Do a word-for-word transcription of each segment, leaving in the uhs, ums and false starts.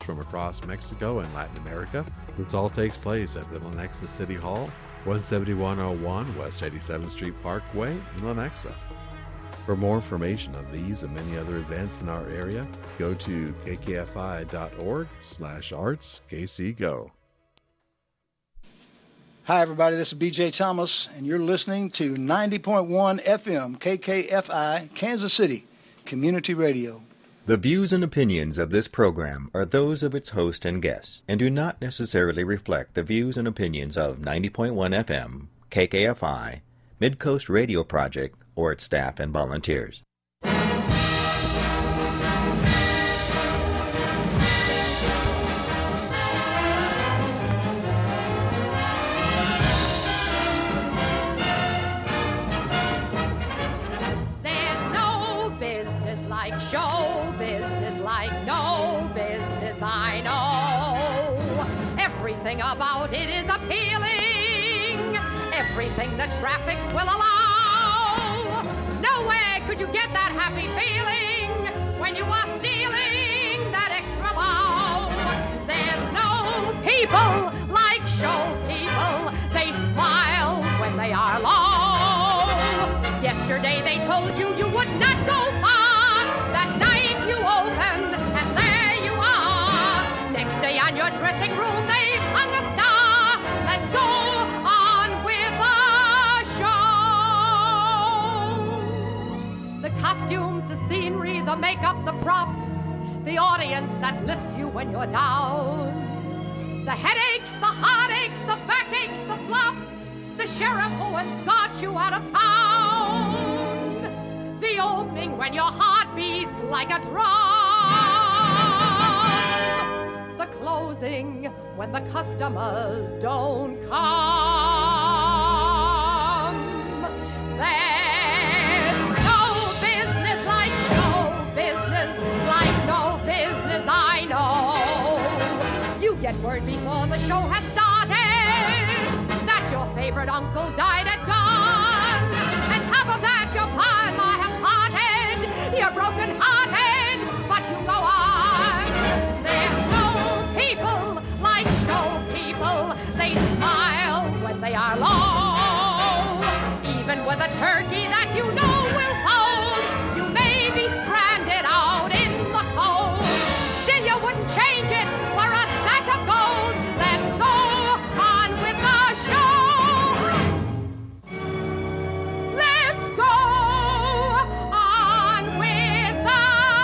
from across Mexico and Latin America. This all takes place at the Lenexa City Hall, one seventy-one oh one West eighty-seventh Street Parkway in Lenexa. For more information on these and many other events in our area, go to kkfi.org slash arts kcgo. Hi, everybody. This is B J Thomas, and you're listening to ninety point one F M K K F I, Kansas City Community Radio. The views and opinions of this program are those of its host and guests, and do not necessarily reflect the views and opinions of ninety point one F M, K K F I, Midcoast Radio Project, or its staff and volunteers. Show business like no business I know. Everything about it is appealing. Everything the traffic will allow. Nowhere could you get that happy feeling when you are stealing that extra bow. There's no people like show people. They smile when they are low. Yesterday they told you you would not go far. That night you open, and there you are. Next day on your dressing room, they've hung a star. Let's go on with the show. The costumes, the scenery, the makeup, the props, the audience that lifts you when you're down. The headaches, the heartaches, the backaches, the flops, the sheriff who escorts you out of town. The opening when your heart beats like a drum. The closing when the customers don't come. There's no business like show business, like no business I know. You get word before the show has started that your favorite uncle died at dawn. And top of that, your partner have parted. You're broken hearted, but you go on. There's no people like show people. They smile when they are low. Even with a turkey that you know will fold, you may be stranded out in the cold. Still you wouldn't change it for a sack of gold. Let's go on with the show. Let's go on with the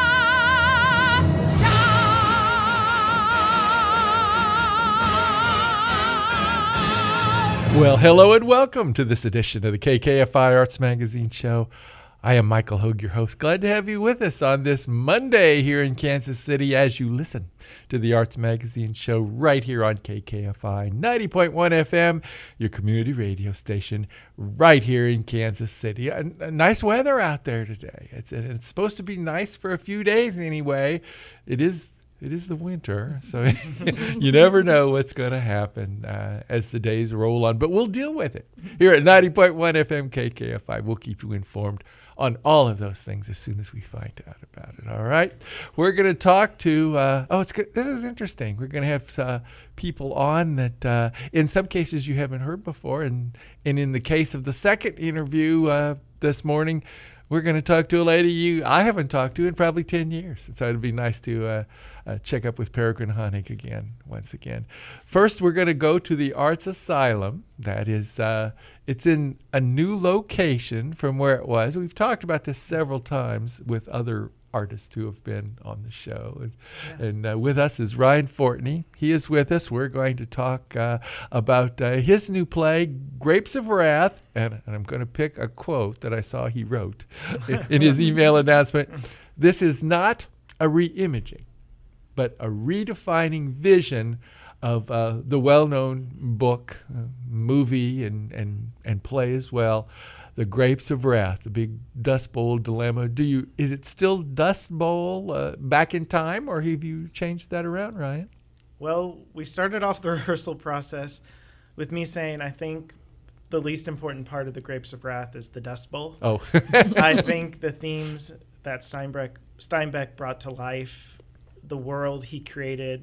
show. Well, hello and welcome to this edition of the K K F I Arts Magazine Show. I am Michael Hogue, your host. Glad to have you with us on this Monday here in Kansas City as you listen to the Arts Magazine Show right here on K K F I ninety point one F M, your community radio station right here in Kansas City. A, a nice weather out there today. It's, it's supposed to be nice for a few days anyway. It is It is the winter, so you never know what's going to happen uh, as the days roll on. But we'll deal with it here at ninety point one F M K K F I. We'll keep you informed on all of those things as soon as we find out about it. All right, we're going to talk to. Uh, oh, it's good. This is interesting. We're going to have uh, people on that, uh, in some cases, you haven't heard before, and and in the case of the second interview uh, this morning, we're going to talk to a lady you I haven't talked to in probably ten years. So it'd be nice to uh, uh, check up with Peregrine Honig again, once again. First, we're going to go to the Arts Asylum. That is, uh, it's in a new location from where it was. We've talked about this several times with other artists who have been on the show. And, yeah. and uh, with us is Ryan Fortney. He is with us. We're going to talk uh, about uh, his new play, Grapes of Wrath. And, and I'm going to pick a quote that I saw he wrote in, in his email announcement. This is not a reimaging, but a redefining vision of uh, the well-known book, uh, movie, and, and, and play as well, The Grapes of Wrath, the big Dust Bowl dilemma. Do you is it still Dust Bowl uh, back in time, or have you changed that around, Ryan? Well, we started off the rehearsal process with me saying I think the least important part of The Grapes of Wrath is the Dust Bowl. Oh. I think the themes that Steinbeck, Steinbeck brought to life, the world he created,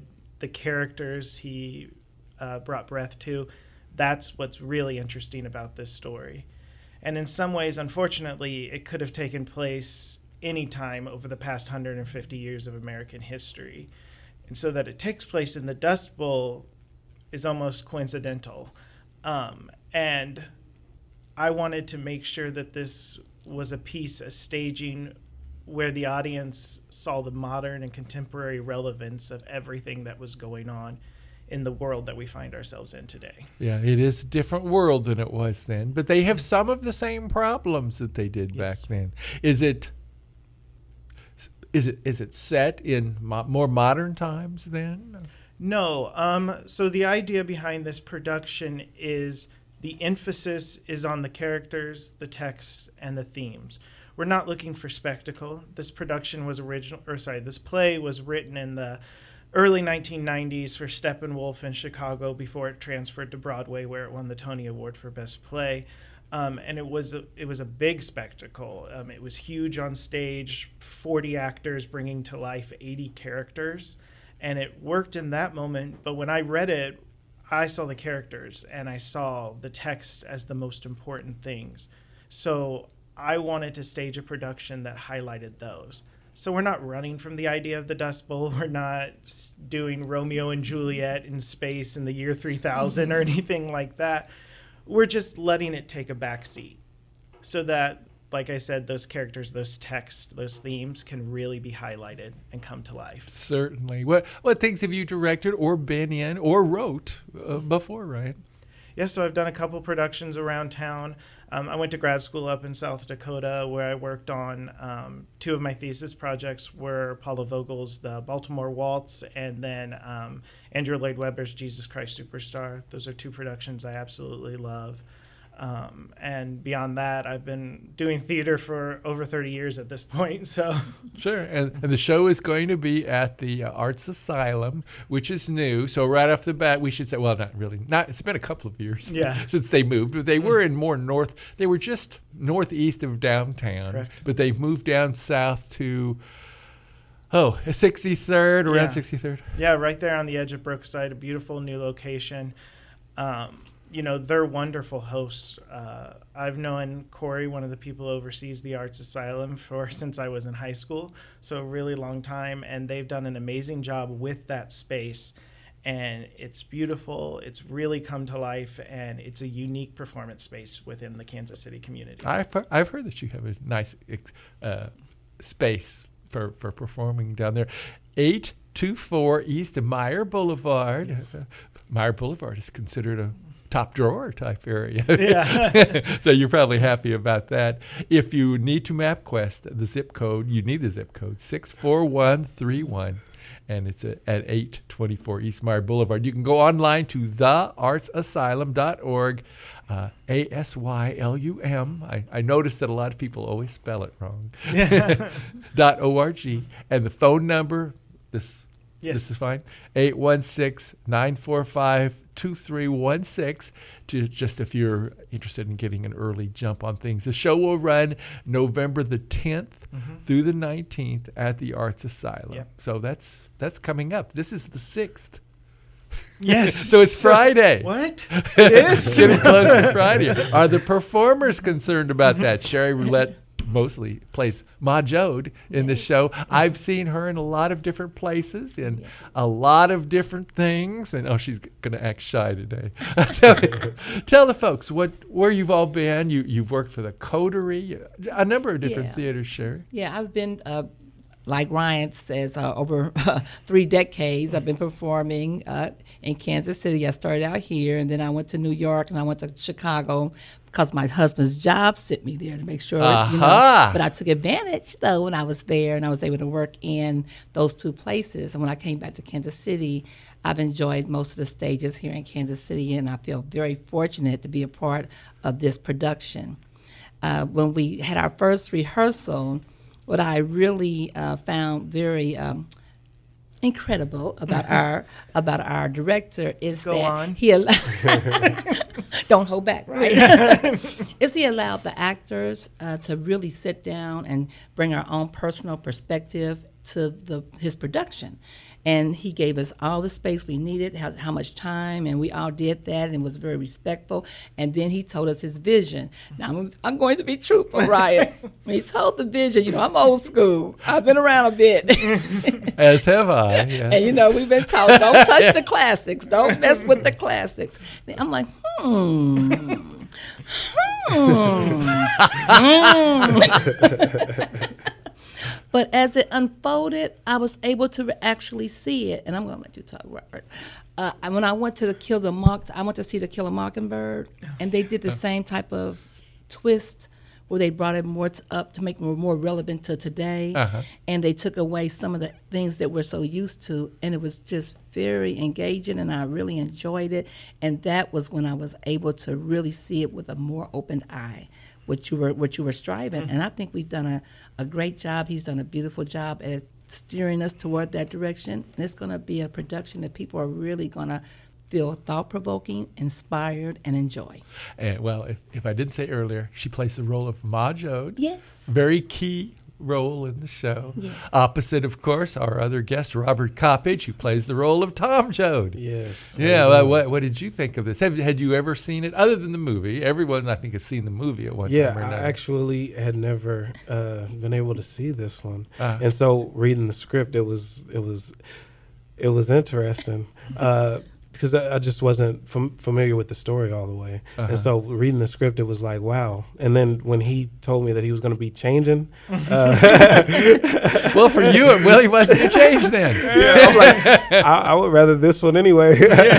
the characters he uh, brought breath to. That's what's really interesting about this story. And in some ways, unfortunately, it could have taken place any time over the past one hundred fifty years of American history. And so that it takes place in the Dust Bowl is almost coincidental. Um, and I wanted to make sure that this was a piece, a staging, where the audience saw the modern and contemporary relevance of everything that was going on in the world that we find ourselves in today. Yeah, it is a different world than it was then, but they have some of the same problems that they did Yes. back then. Is it is it is it set in mo- more modern times then? No. Um, so the idea behind this production is the emphasis is on the characters, the text, and the themes. We're not looking for spectacle. This production was original, or sorry, this play was written in the early nineteen nineties for Steppenwolf in Chicago before it transferred to Broadway, where it won the Tony Award for Best Play. Um, and it was a, it was a big spectacle. Um, it was huge on stage, forty actors bringing to life eighty characters, and it worked in that moment. But when I read it, I saw the characters and I saw the text as the most important things. So I wanted to stage a production that highlighted those. So we're not running from the idea of the Dust Bowl. We're not s- doing Romeo and Juliet in space in the year three thousand or anything like that. We're just letting it take a back seat so that, like I said, those characters, those texts, those themes can really be highlighted and come to life. Certainly. What what things have you directed or been in or wrote uh, before, Ryan? Yeah, so I've done a couple productions around town. Um, I went to grad school up in South Dakota where I worked on um, two of my thesis projects were Paula Vogel's The Baltimore Waltz and then um, Andrew Lloyd Webber's Jesus Christ Superstar. Those are two productions I absolutely love. Um, and beyond that, I've been doing theater for over thirty years at this point. So Sure. And, and the show is going to be at the uh, Arts Asylum, which is new. So right off the bat, we should say, well, not really. Not. It's been a couple of years Yeah. since they moved. But they were in more north. They were just northeast of downtown. Correct. But they moved down south to, oh, sixty-third, around Yeah. sixty-third. yeah, right there on the edge of Brookside, a beautiful new location. Um, you know, they're wonderful hosts. Uh, I've known Corey, one of the people who oversees the Arts Asylum, for since I was in high school, so a really long time, and they've done an amazing job with that space. And it's beautiful. It's really come to life, and it's a unique performance space within the Kansas City community. I've heard, I've heard that you have a nice uh, space for, for performing down there. eight twenty-four East Meyer Boulevard. Yes. Uh, Meyer Boulevard is considered a top drawer type area. Yeah. So you're probably happy about that. If you need to MapQuest the zip code, you need the zip code six four one three one. And it's a, at eight twenty-four East Meyer Boulevard. You can go online to the arts asylum dot org, uh, A S Y L U M. I, I noticed that a lot of people always spell it wrong. dot O R G. And the phone number, this, Yes. this is fine, eight one six, nine four five, two three one six, to just if you're interested in getting an early jump on things. The show will run November the tenth Mm-hmm. through the nineteenth at the Arts Asylum. Yep. So that's that's coming up. This is the sixth. Yes. So it's Friday. What? It is? Getting close to Friday. Are the performers concerned about that? Sherry Roulette mostly plays Ma Jode in the show. I've seen her in a lot of different places in Yeah. a lot of different things. And oh, she's going to act shy today. tell, tell the folks what where you've all been. You you've worked for the Coterie, a number of different Yeah. theaters. Sherry. Yeah, I've been, uh, like Ryan says, uh, over uh, three decades. I've been performing uh, in Kansas City. I started out here, and then I went to New York, and I went to Chicago because my husband's job sent me there to make sure. You know, Aha. but I took advantage, though, when I was there, and I was able to work in those two places. And when I came back to Kansas City, I've enjoyed most of the stages here in Kansas City, and I feel very fortunate to be a part of this production. Uh, when we had our first rehearsal, what I really uh, found very um, incredible about our about our director is Go that on. he allowed don't hold back, right? is he allowed the actors uh, to really sit down and bring our own personal perspective to the his production. And he gave us all the space we needed, how, how much time, and we all did that and was very respectful. And then he told us his vision. Now, I'm, I'm going to be truthful, Ryan. When he told the vision, you know, I'm old school. I've been around a bit. As have I. Yeah. And, you know, we've been taught, don't touch the classics. Don't mess with the classics. And I'm like, hmm. Hmm. hmm. But as it unfolded, I was able to re- actually see it. And I'm going to let you talk, Robert. Uh, and when I went to the Kill the Mock, I went to see the Kill a Mockingbird, and they did the same type of twist where they brought it more t- up to make it more relevant to today. Uh-huh. And they took away some of the things that we're so used to. And it was just very engaging, and I really enjoyed it. And that was when I was able to really see it with a more open eye. What you were, what you were striving, and I think we've done a, a great job. He's done a beautiful job at steering us toward that direction, and it's going to be a production that people are really going to feel thought-provoking, inspired, and enjoy. And well, if, if I didn't say earlier, she plays the role of Ma Jode. Yes. Very key role in the show. Yes. Opposite, of course, our other guest, Robert Coppage, who plays the role of Tom Jode. Yes. Yeah. Well, what, what did you think of this? Have, had you ever seen it other than the movie? Everyone, I think, has seen the movie at one Yeah, time or I another. actually had never uh, been able to see this one, Uh-huh. and so reading the script, it was it was it was interesting. Uh, because I, I just wasn't fam- familiar with the story all the way. Uh-huh. And so reading the script, it was like, wow. And then when he told me that he was going to be changing. Uh, well, for you, it really wasn't a change then. Yeah, I'm like, I, I would rather this one anyway.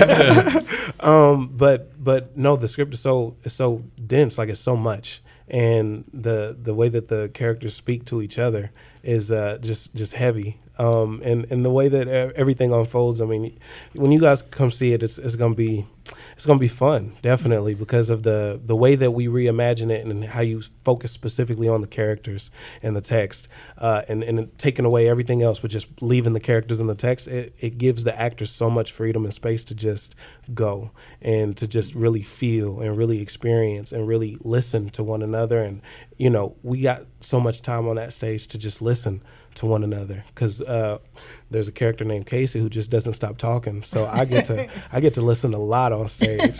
um, but but no, the script is so is so dense, like it's so much. And the the way that the characters speak to each other is uh, just just heavy. Um, and, and the way that everything unfolds, I mean, when you guys come see it, it's it's gonna be it's gonna be fun, definitely, because of the the way that we reimagine it and how you focus specifically on the characters and the text, uh, and and taking away everything else, but just leaving the characters in the text. It, it gives the actors so much freedom and space to just go and to just really feel and really experience and really listen to one another. And you know, we got so much time on that stage to just listen to one another, because uh, there's a character named Casey who just doesn't stop talking. So I get to I get to listen a lot on stage.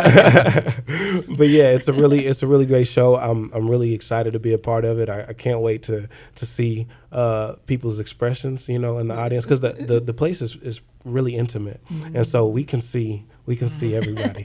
But yeah, it's a really it's a really great show. I'm I'm really excited to be a part of it. I, I can't wait to to see uh, people's expressions, you know, in the audience, because the, the the place is is really intimate, mm-hmm. and so we can see. We can see everybody.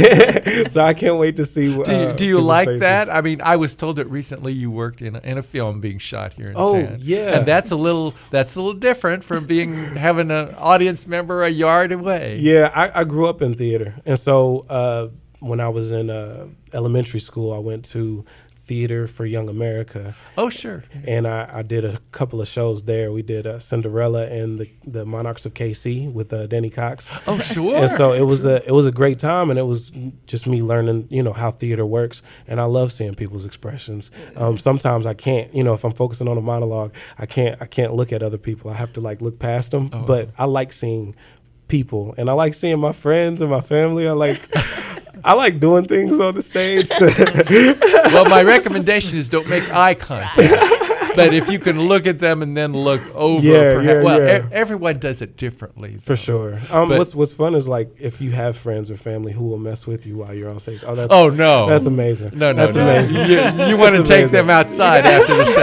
So I can't wait to see. Uh, do you, do you like faces. that? I mean, I was told that recently you worked in a, in a film being shot here in oh, town. yeah. And that's a little that's a little different from being having an audience member a yard away. Yeah, I, I grew up in theater, and so uh, when I was in uh, elementary school, I went to Theater for Young America. Oh, sure. And I, I did a couple of shows there. We did uh, Cinderella and the, the Monarchs of K C with uh, Denny Cox. Oh, sure. And so it was a it was a great time, and it was just me learning, you know, how theater works. And I love seeing people's expressions. Um, sometimes I can't, you know, if I'm focusing on a monologue, I can't I can't look at other people. I have to like look past them. Oh. But I like seeing people, and I like seeing my friends and my family. I like. I like doing things on the stage. Well, my recommendation is don't make eye contact. But if you can look at them and then look over, yeah, perhaps, yeah, well, yeah. E- everyone does it differently. For sure. Um, But- what's what's fun is like if you have friends or family who will mess with you while you're on stage. Oh, that's Oh, no. that's amazing. No, no, that's no. amazing. You, you want to That's take amazing. them outside after the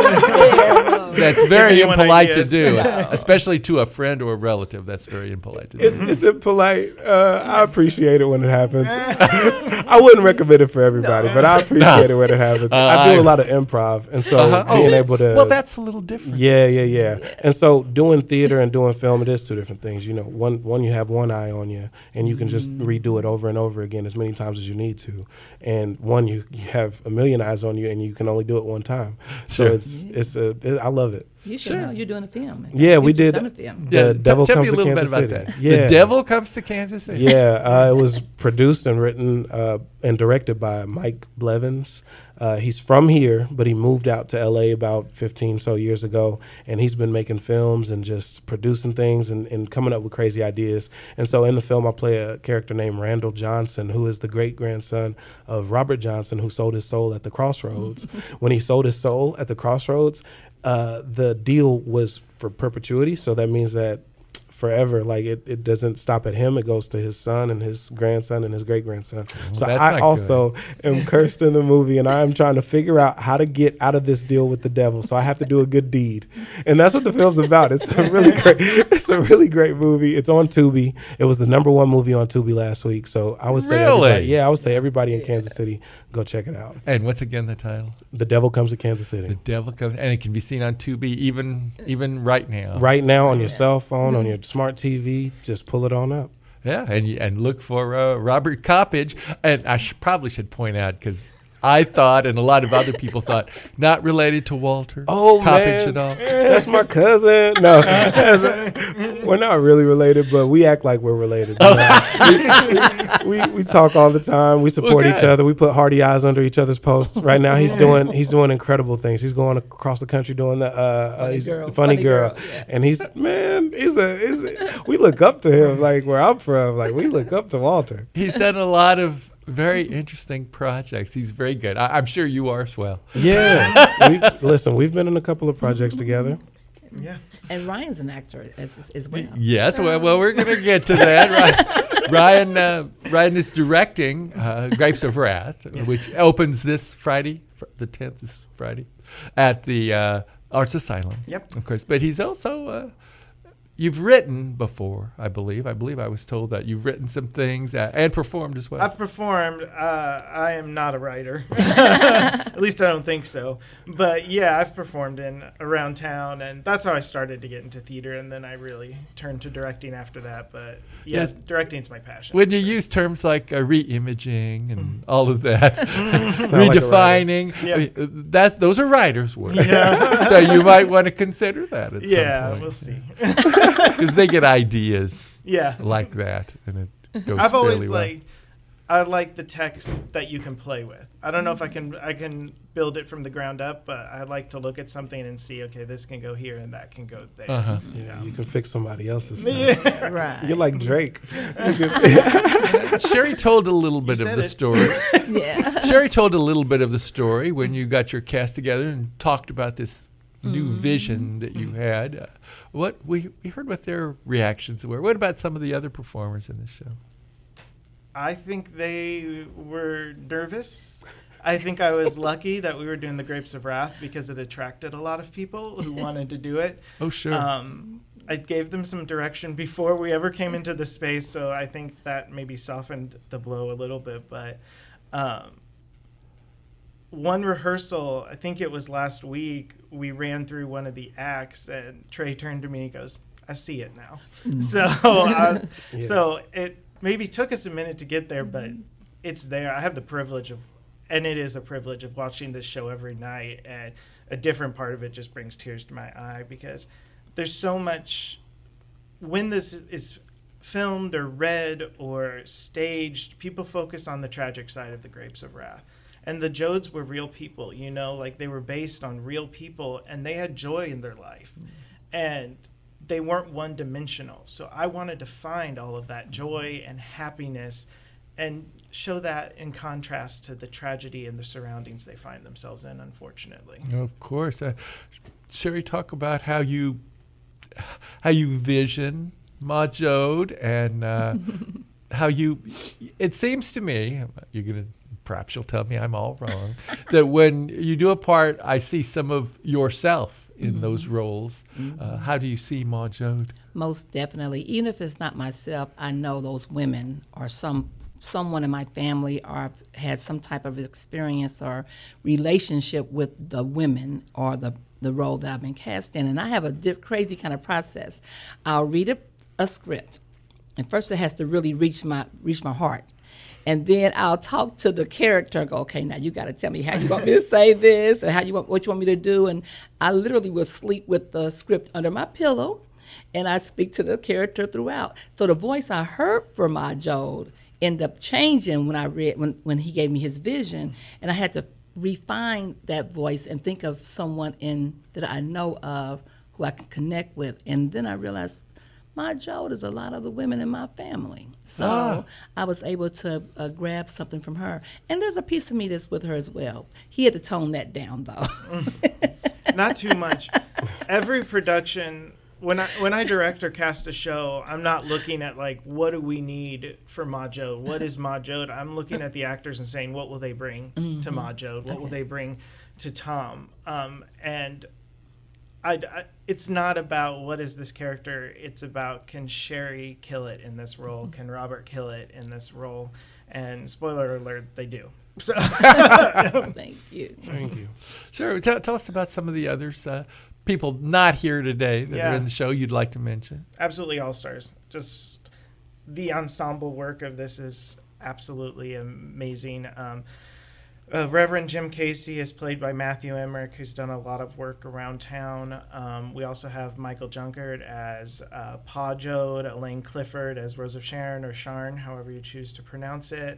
show. That's very Anyone impolite to ideas? do, especially to a friend or a relative. That's very impolite to do. It's it's impolite. Uh, I appreciate it when it happens. I wouldn't recommend it for everybody, but I appreciate it when it happens. Uh, I do I- a lot of improv, and so Uh-huh. being Oh, able to well, that's a little different. Yeah, yeah, yeah, And so doing theater and doing film, it is two different things. You know, one one you have one eye on you, and you can just redo it over and over again as many times as you need to. And one you, you have a million eyes on you, and you can only do it one time. So Sure. it's it's a it, I love it. You should Sure. know you're doing a film. Yeah, we You just did. done a film. The Yeah, t- Devil tell Comes me a to little Kansas bit about City. that. Yeah. The Devil Comes to Kansas City. Yeah, uh, it was produced and written uh, and directed by Mike Blevins. Uh, he's from here, but he moved out to L A about fifteen so years ago, and he's been making films and just producing things and, and coming up with crazy ideas. And so in the film, I play a character named Randall Johnson, who is the great-grandson of Robert Johnson, who sold his soul at the Crossroads. When he sold his soul at the Crossroads, uh, the deal was for perpetuity, so that means that forever. Like it, it doesn't stop at him. It goes to his son and his grandson and his great grandson. Well, so that's I not also am cursed in the movie, and I am trying to figure out how to get out of this deal with the devil. So I have to do a good deed, and that's what the film's about. It's a really great. It's a really great movie. It's on Tubi. It was the number one movie on Tubi last week. So I would say, Really? everybody, yeah, I would say everybody in Kansas City go check it out. And what's again the title? The Devil Comes to Kansas The City. Devil Comes, and it can be seen on Tubi even even right now. Right now on your cell phone, on your smart T V, just pull it on up. Yeah, and you- and look for uh, Robert Coppage. And I sh- probably should point out, because I thought, and a lot of other people thought, not related to Walter Oh Coppage man, at all. that's my cousin. No, we're not really related, but we act like we're related. You know? we, we we talk all the time. We support Well, each good. other. We put hearty eyes under each other's posts. Right now, he's doing he's doing incredible things. He's going across the country doing the uh, uh, Funny he's girl, a funny, funny girl, girl, yeah. and he's man, he's a, he's a we look up to him like where I'm from. Like we look up to Walter. He's done a lot of very interesting projects. He's very good. I- I'm sure you are as well. Yeah, we've, listen, we've been in a couple of projects together. Yeah. And Ryan's an actor as, as well. Yes, well, well we're going to get to that. Ryan, Ryan, uh, Ryan is directing uh, Grapes of Wrath, which opens this Friday, fr- the tenth is Friday, at the uh, Arts Asylum. Yep. Of course, but he's also, uh, you've written before, I believe. I believe I was told that you've written some things uh, and performed as well. I've performed. Uh, I am not a writer. At least I don't think so. But yeah, I've performed in around town, and that's how I started to get into theater, and then I really turned to directing after that. But yeah, Yes. directing's my passion. When you use terms like uh, re-imaging and all of that, Sound like a redefining, Yeah. I mean, uh, that's those are writers' words. Yeah. So you might want to consider that at Yeah, some point. we'll see. Because they get ideas Yeah. like that, and it goes I've always fairly well. like I like the text that you can play with. I don't know if I can I can build it from the ground up, but I like to look at something and see, okay, this can go here and that can go there. Uh-huh. Yeah, you can fix somebody else's stuff. Yeah. Right. You're like Drake. You can- Sherry told a little bit of said the it. story. Yeah. Sherry told a little bit of the story when you got your cast together and talked about this new vision that you had. Uh, what we we heard what their reactions were. What about some of the other performers in the show? I think they were nervous. I think I was lucky that we were doing the Grapes of Wrath because it attracted a lot of people who wanted to do it. Oh, sure. Um, I gave them some direction before we ever came into the space, so I think that maybe softened the blow a little bit. But um, one rehearsal, I think it was last week, we ran through one of the acts, and Trey turned to me and he goes, "I see it now." So, I was, Yes. so it maybe took us a minute to get there, but it's there. I have the privilege of, and it is a privilege of watching this show every night, and a different part of it just brings tears to my eye because there's so much. When this is filmed or read or staged, people focus on the tragic side of the Grapes of Wrath. And the Jodes were real people, you know, like they were based on real people, and they had joy in their life. And they weren't one-dimensional. So I wanted to find all of that joy and happiness and show that in contrast to the tragedy and the surroundings they find themselves in, unfortunately. Of course. Uh, Sherry, talk about how you how you vision Ma Jode and uh, how you. It seems to me you're gonna. Perhaps you'll tell me I'm all wrong. That when you do a part, I see some of yourself in mm-hmm. those roles. Mm-hmm. Uh, how do you see Ma Jode? Most definitely. Even if it's not myself, I know those women or some someone in my family or had some type of experience or relationship with the women or the, the role that I've been cast in. And I have a diff- crazy kind of process. I'll read a, a script, and first it has to really reach my reach my heart. And then I'll talk to the character and go, okay, now you got to tell me how you want me to say this and how you want, what you want me to do. And I literally will sleep with the script under my pillow, and I speak to the character throughout. So the voice I heard for Ma Jode ended up changing when I read, when, when he gave me his vision. And I had to refine that voice and think of someone in that I know of who I can connect with. And then I realized Ma Jode is a lot of the women in my family. So ah. I was able to uh, grab something from her. And there's a piece of me that's with her as well. He had to tone that down, though. Not too much. Every production when I when I direct or cast a show, I'm not looking at like what do we need for Ma Jode? What is Ma Jode? I'm looking at the actors and saying what will they bring Mm-hmm. to Ma Jode? What Okay. will they bring to Tom? Um, and I, I, it's not about what is this character. It's about can Sherry kill it in this role? Can Robert kill it in this role? And spoiler alert, they do. So Thank you. Thank you. Sure. Tell, tell us about some of the others, uh, people not here today that Yeah. are in the show you'd like to mention. absolutely all stars. Just the ensemble work of this is absolutely amazing. Um, uh, Reverend Jim Casey is played by Matthew Emmerich, who's done a lot of work around town. Um, we also have Michael Junkert as uh, Pa Jode, Elaine Clifford as Rose of Sharon, or Sharn, however you choose to pronounce it.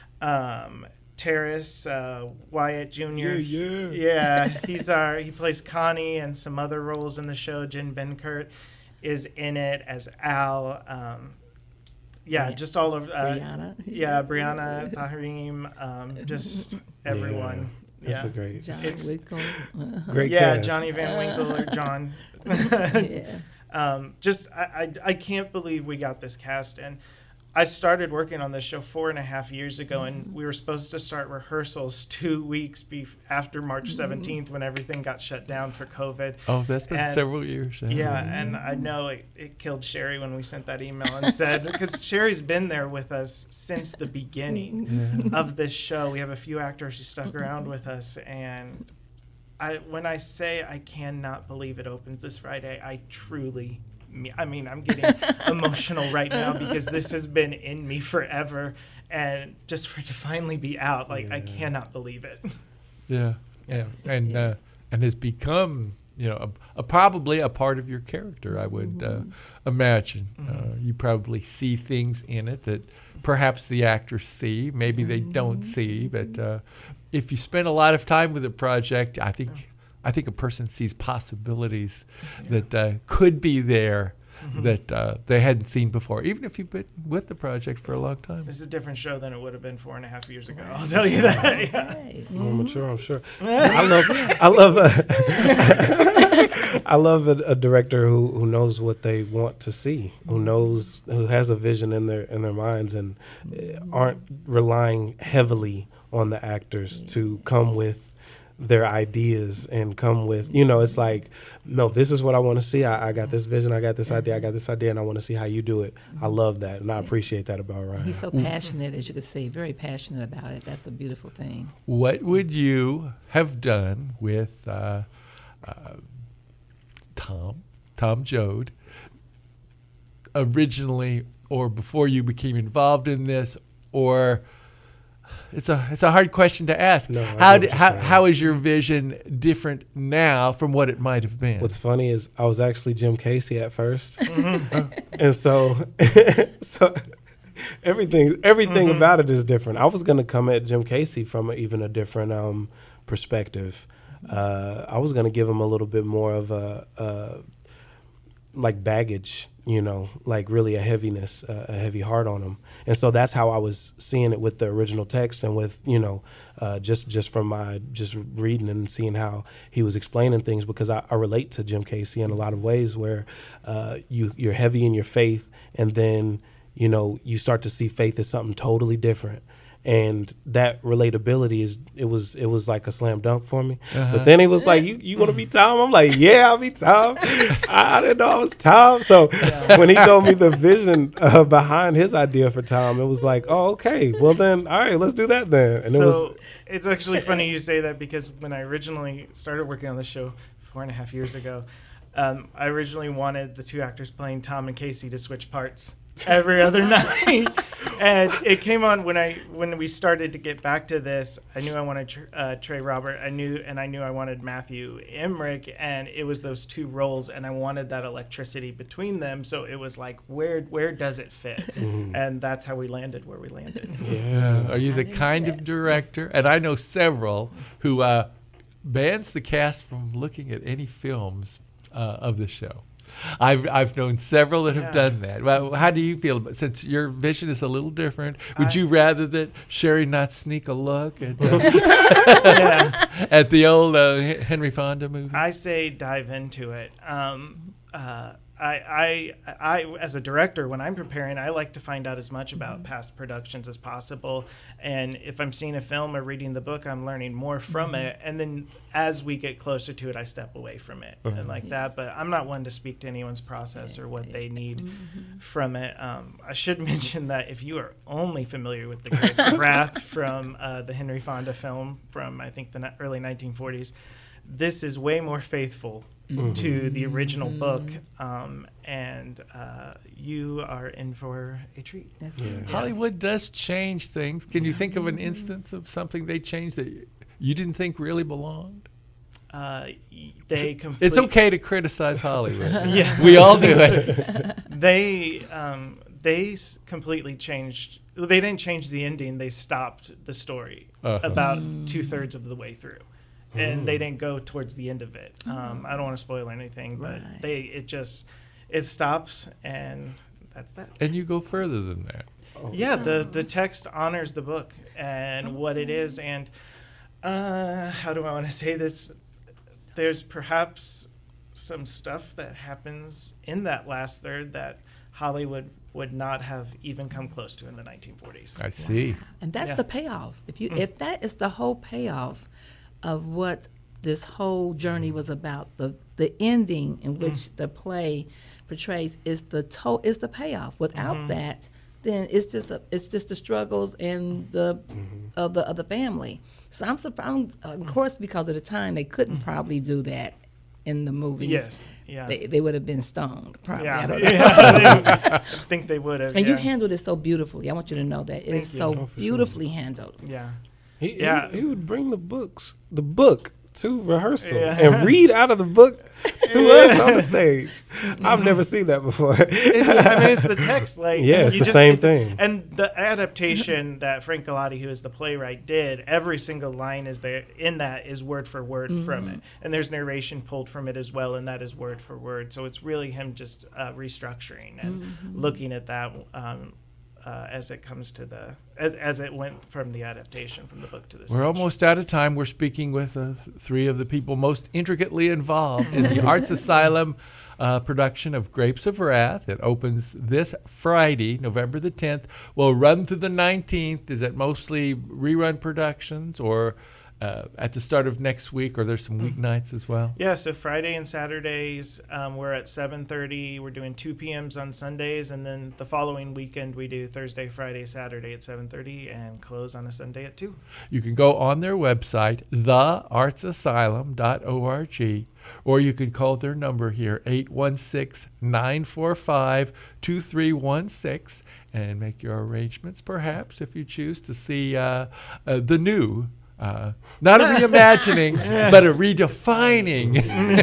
Um, Terrace uh, Wyatt Junior Yeah, yeah. Yeah, he's our he plays Connie and some other roles in the show. Jen Benkert is in it as Al. Um, yeah, Bri- just all of uh, Brianna. Yeah, Brianna, Taharim, um, just everyone. That's yeah, a great, John It's- Wickle. Uh-huh. great yeah, cast. Johnny Van Winkle or John. Yeah. Um, just I, I I can't believe we got this cast, and I started working on this show four and a half years ago, and we were supposed to start rehearsals two weeks bef- after March seventeenth when everything got shut down for COVID. Oh, that's been And- several years. Yeah, and I know it, it killed Sherry when we sent that email and said, because Sherry's been there with us since the beginning of this show. We have a few actors who stuck around with us, and I when I say I cannot believe it opens this Friday, I truly mean, I mean, I'm getting emotional right now because this has been in me forever, and just for it to finally be out, like, I cannot believe it. Yeah, yeah, and uh, and has become, you know, a, a probably a part of your character. I would uh, imagine uh, you probably see things in it that perhaps the actors see, maybe they don't see. But uh, if you spend a lot of time with a project, I think I think a person sees possibilities that uh, could be there that uh, they hadn't seen before, even if you've been with the project for a long time. This is a different show than it would have been four and a half years ago. I'll tell you that. Yeah. Right. More mature, I'm sure. I love, I love, a, I love a, a director who, who knows what they want to see, who knows, who has a vision in their in their minds, and uh, aren't relying heavily on the actors to come with their ideas and come with, you know, it's like, no, this is what I want to see. I, I got this vision, I got this idea, I got this idea, and I want to see how you do it. I love that, and I appreciate that about Ryan. He's so passionate, as you could see, very passionate about it. That's a beautiful thing. What would you have done with uh, uh, Tom, Tom Jode, originally, or before you became involved in this, or it's a it's a hard question to ask. No, I how get what did, you're how saying. how is your vision different now from what it might have been? What's funny is I was actually Jim Casey at first, and so so everything everything about it is different. I was gonna come at Jim Casey from a, even a different um, perspective. Uh, I was gonna give him a little bit more of a, a like baggage, you know, like really a heaviness, uh, a heavy heart on him. And so that's how I was seeing it with the original text, and with, you know, uh, just just from my just reading and seeing how he was explaining things, because I, I relate to Jim Casey in a lot of ways where uh, you, you're heavy in your faith, and then, you know, you start to see faith as something totally different. And that relatability is it was it was like a slam dunk for me. Uh-huh. But then he was like, "You you want to be Tom?" I'm like, "Yeah, I'll be Tom." I, I didn't know I was Tom. So when he told me the vision uh, behind his idea for Tom, it was like, "Oh, okay. Well then, all right, let's do that then." And so it was it's actually funny you say that, because when I originally started working on this show four and a half years ago, um, I originally wanted the two actors playing Tom and Casey to switch parts every other night. And it came on when I when we started to get back to this. I knew I wanted Tr- uh, Trey Robert. I knew, and I knew I wanted Matthew Emmerich, and it was those two roles, and I wanted that electricity between them. So it was like, where where does it fit? Mm-hmm. And that's how we landed where we landed. Uh, are you the kind of director, and I know several, who uh, bans the cast from looking at any films uh, of the show? I've I've known several that have Yeah. done that. Well, how do you feel about, since your vision is a little different? Would I- you rather that Sherry not sneak a look at uh, Yeah. at the old uh, Henry Fonda movie? I say dive into it. Um, uh, I, I, I, as a director, when I'm preparing, I like to find out as much about past productions as possible. And if I'm seeing a film or reading the book, I'm learning more from it. And then as we get closer to it, I step away from it and like that. But I'm not one to speak to anyone's process or what they need from it. Um, I should mention that if you are only familiar with The Grapes of Wrath from uh, the Henry Fonda film from, I think, the early nineteen forties, this is way more faithful Mm-hmm. to the original book, um, and uh, you are in for a treat. That's Yeah. good. Hollywood does change things. Can you think of an instance of something they changed that you didn't think really belonged? Uh, y- they complete, It's okay to criticize Hollywood. Yeah. We all do it. They um, they s- completely changed. They didn't change the ending. They stopped the story Uh-huh. about two thirds of the way through. And they didn't go towards the end of it. Um, I don't want to spoil anything, but Right. they it just it stops, and that's that. And you go further than that. Yeah, the the text honors the book and what it is, and uh, how do I want to say this? There's perhaps some stuff that happens in that last third that Hollywood would not have even come close to in the nineteen forties. I see. And that's Yeah. the payoff. If you if that is the whole payoff of what this whole journey was about, the the ending in which the play portrays is the to- is the payoff. Without that, then it's just a, it's just the struggles and the of the of the family. So I'm surprised, of course, because of the time they couldn't probably do that in the movies. Yes, yeah. They, they would have been stoned, probably. I Yeah, don't know. yeah, they- I think they would have. And yeah. you handled it so beautifully. I want you to know that it Thank is you. so Oh, for sure. beautifully handled. Yeah. He, Yeah. he, he would bring the books, the book to rehearsal Yeah. and read out of the book to us on the stage. I've never seen that before. It's, I mean, it's the text. Like, Yeah, it's you the same it- thing. And the adaptation that Frank Galati, who is the playwright, did, every single line is there in that is word for word from it, and there's narration pulled from it as well, and that is word for word. So it's really him just uh, restructuring and looking at that. Um, Uh, as it comes to the as, as it went from the adaptation from the book to the stage. We're almost out of time. We're speaking with uh, three of the people most intricately involved in the Arts Asylum uh, production of Grapes of Wrath. It opens this Friday, November the tenth. Will run through the nineteenth. Is it mostly rerun productions, or uh, at the start of next week, or there's some weeknights as well? Yeah, so Friday and Saturdays um, we're at seven thirty. We're doing two p.m.s on Sundays, and then the following weekend we do Thursday, Friday, Saturday at seven thirty, and close on a Sunday at two. You can go on their website, the arts asylum dot org, or you can call their number here, eight one six, nine four five, two three one six, and make your arrangements, perhaps, if you choose to see uh, uh, the new Uh, not a reimagining, but a redefining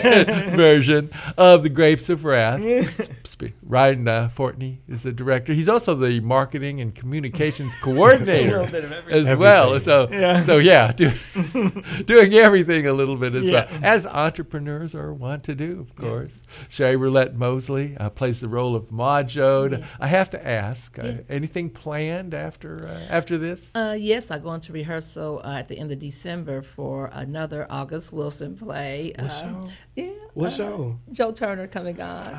version of The Grapes of Wrath. Sp- Ryan uh, Fortney is the director. He's also the marketing and communications coordinator bit of everything. as well. Everything. So, Yeah. so yeah, do, doing everything a little bit as Yeah. well, as entrepreneurs are wont to do, of course. Sherry Roulette Mosley uh, plays the role of Ma Jode. Yes. I have to ask, uh, Yes. anything planned after uh, after this? Uh, yes, I go into rehearsal uh, at the end of December for another August Wilson play. What Uh, show? Yeah. What uh, show? Joe Turner coming on.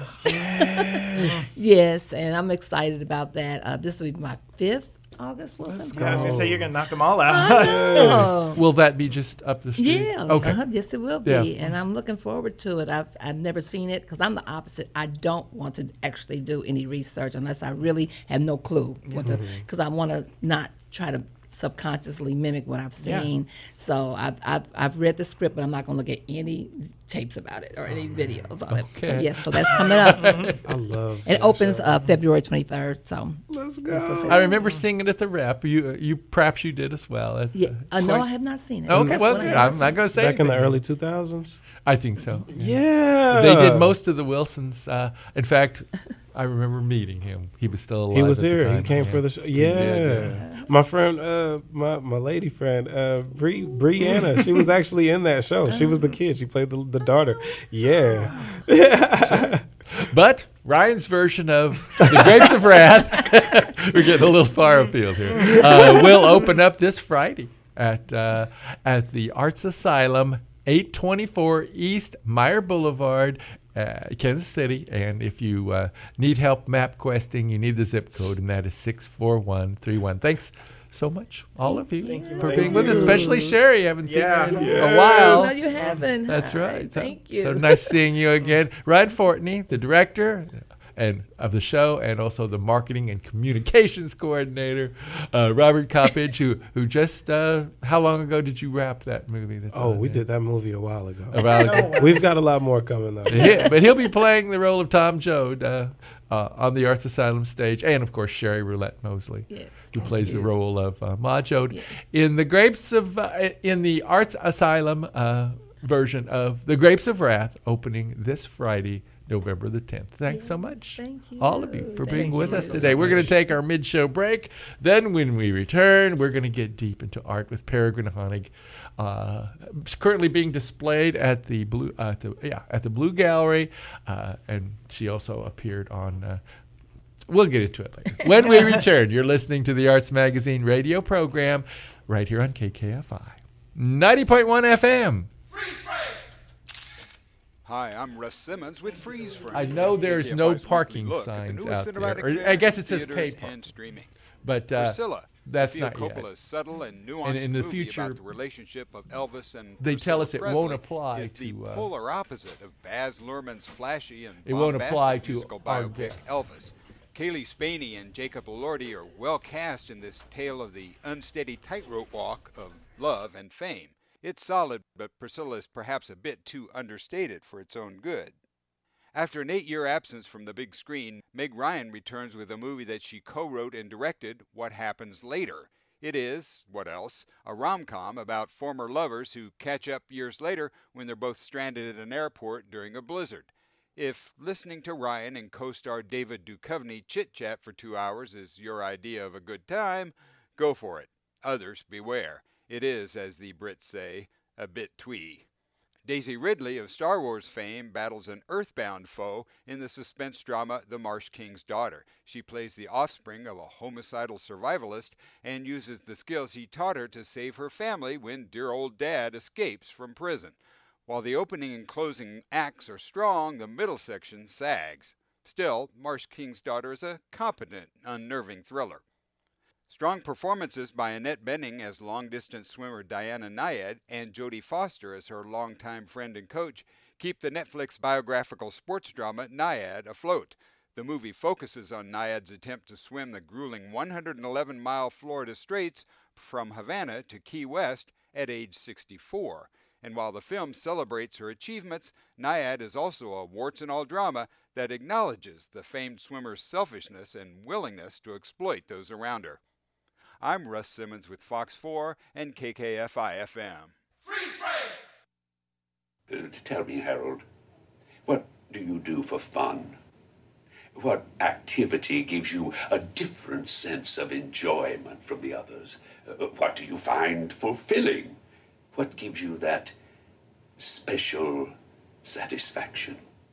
Yes. Yes, and I'm excited about that. Uh, this will be my fifth August Wilson Let's play. Yeah, I was gonna Oh. say you're gonna knock them all out. Oh. Will that be just up the street? Yeah, Okay. uh-huh, yes, it will be, Yeah. and I'm looking forward to it. I've I've never seen it because I'm the opposite. I don't want to actually do any research unless I really have no clue, because I want to not try to subconsciously mimic what I've Yeah. seen. So I've, I've I've read the script, but I'm not going to look at any tapes about it or any videos on it. So Okay. yes, so that's coming up. I love It that opens show. uh, February twenty-third. So Let's go. Yes, yes, yes. I remember seeing it at the Rep. You, you perhaps you did as well. It's, yeah, uh, uh, no, quite- I have not seen it. Okay, That's well, one I good. have I'm seen. not going to say Back in the anything. early two thousands? I think so. Yeah. They did most of the Wilsons. Uh, in fact, I remember meeting him. He was still alive. He was at the here. He time. came Yeah. for the show. He Yeah. did, My friend, uh, my my lady friend, uh, Bree, Brianna, she was actually in that show. She was the kid. She played the, the daughter. Yeah. But Ryan's version of The Grapes of Wrath, we're getting a little far afield here, uh, will open up this Friday at uh, at the Arts Asylum, eight twenty-four East Meyer Boulevard uh, Kansas City. And if you uh, need help map questing, you need the zip code, and that is six four one three one. Thanks so much, all of you, you. for Thank being with us, you. especially Sherry. Haven't seen Yeah. her in Yes. a while. No, you haven't. That's Hi, right. So- Thank you. So nice seeing you again. Ryan Fortney, the director and of the show, and also the marketing and communications coordinator, uh, Robert Coppage, who who just uh, how long ago did you wrap that movie? That's Oh, on we there? did that movie a while ago. A while ago. We've got a lot more coming though. He- but he'll be playing the role of Tom Joad uh, uh, on the Arts Asylum stage, and of course Sherry Roulette Mosley, Yes, who thank plays the you. role of uh, Ma Joad Yes. in the Grapes of uh, in the Arts Asylum uh, version of The Grapes of Wrath, opening this Friday, November the tenth. Thanks so much, thank you. all of you, for being Thank with you. us today. We're going to take our mid-show break. Then, when we return, we're going to get deep into art with Peregrine Honig, uh, currently being displayed at the Blue, uh, at the, yeah, at the Blue Gallery, uh, and she also appeared on. Uh, we'll get into it later. When we return, you're listening to the Arts Magazine radio program right here on K K F I ninety point one F M. Hi, I'm Russ Simmons with Freeze Frame. I know there's K K F I's no weekly parking look at the signs newest out cinematic there. Or films I guess in it says theaters pay and parking. streaming. But uh, Priscilla, that's Sofia not yet. Coppola's subtle and nuanced And in the movie future, about the relationship of Elvis and they tell Priscilla us it Presley won't apply is the to, uh, polar opposite of Baz Luhrmann's flashy and It won't bombastic apply to musical our biopic guest. Elvis. Kaylee Spaney and Jacob Elordi are well cast in this tale of the unsteady tightrope walk of love and fame. It's solid, but Priscilla is perhaps a bit too understated for its own good. After an eight-year absence from the big screen, Meg Ryan returns with a movie that she co-wrote and directed, What Happens Later. It is, what else, a rom-com about former lovers who catch up years later when they're both stranded at an airport during a blizzard. If listening to Ryan and co-star David Duchovny chit-chat for two hours is your idea of a good time, go for it. Others, beware. It is, as the Brits say, a bit twee. Daisy Ridley of Star Wars fame battles an earthbound foe in the suspense drama The Marsh King's Daughter. She plays the offspring of a homicidal survivalist and uses the skills he taught her to save her family when dear old dad escapes from prison. While the opening and closing acts are strong, the middle section sags. Still, Marsh King's Daughter is a competent, unnerving thriller. Strong performances by Annette Bening as long-distance swimmer Diana Nyad and Jodie Foster as her longtime friend and coach keep the Netflix biographical sports drama Nyad afloat. The movie focuses on Nyad's attempt to swim the grueling one hundred eleven mile Florida Straits from Havana to Key West at age sixty-four. And while the film celebrates her achievements, Nyad is also a warts-and-all drama that acknowledges the famed swimmer's selfishness and willingness to exploit those around her. I'm Russ Simmons with Fox four and K K F I F M. Freeze frame! Uh, tell me, Harold, what do you do for fun? What activity gives you a different sense of enjoyment from the others? Uh, what do you find fulfilling? What gives you that special satisfaction?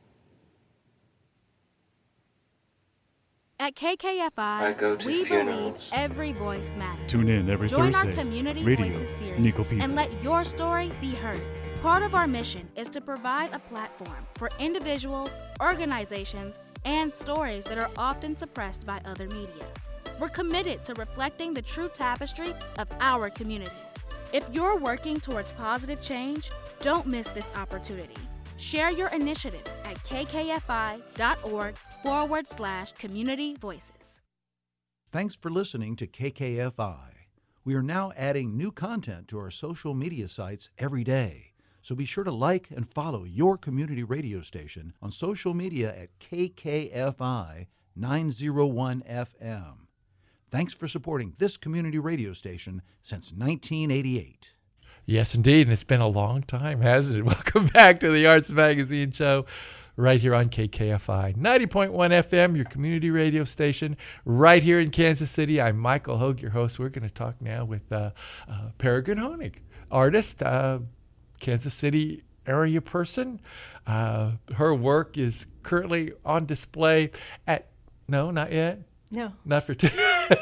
At K K F I, I go to we funerals. believe every voice matters. Tune in every Join Thursday. our Community Radio, Voices series Nico Pizza. and let your story be heard. Part of our mission is to provide a platform for individuals, organizations, and stories that are often suppressed by other media. We're committed to reflecting the true tapestry of our communities. If you're working towards positive change, don't miss this opportunity. Share your initiatives at kkfi.org forward slash community voices. Thanks for listening to K K F I. We are now adding new content to our social media sites every day. So be sure to like and follow your community radio station on social media at K K F I nine oh one F M. Thanks for supporting this community radio station since nineteen eighty-eight. Yes, indeed. And it's been a long time, hasn't it? Welcome back to the Arts Magazine Show right here on K K F I ninety point one F M, your community radio station right here in Kansas City. I'm Michael Hogue, your host. We're going to talk now with uh, uh, Peregrine Honig, artist, uh, Kansas City area person. Uh, her work is currently on display at, no, not yet. No. Not for two.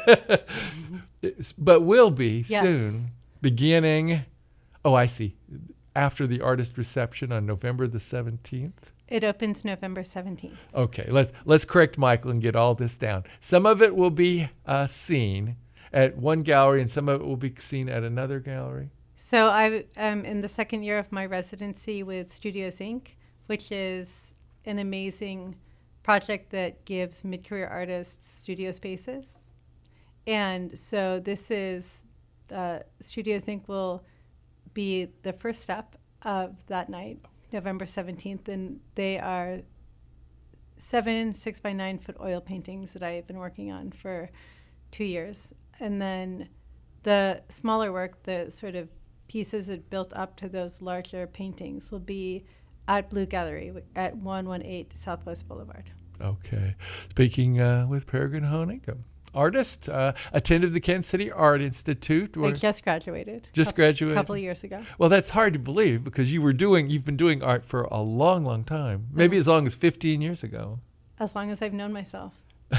But will be Yes. soon, beginning, oh, I see, after the artist reception on November the seventeenth. It opens November seventeenth. Okay, let's let's correct Michael and get all this down. Some of it will be uh, seen at one gallery, and some of it will be seen at another gallery. So I am in the second year of my residency with Studios Incorporated, which is an amazing project that gives mid-career artists studio spaces. And so this is, uh, Studios Incorporated will be the first step of that night, November seventeenth, and they are seven six by nine foot oil paintings that I've been working on for two years. And then the smaller work, the sort of pieces that built up to those larger paintings, will be at Blue Gallery at one eighteen Southwest Boulevard. Okay. Speaking uh, with Peregrine Honig, an artist, uh, attended the Kansas City Art Institute. I just graduated. Just couple, graduated? A couple of years ago. Well, that's hard to believe because you were doing, you've been doing art for a long, long time. Maybe as long as fifteen years ago. As long as I've known myself.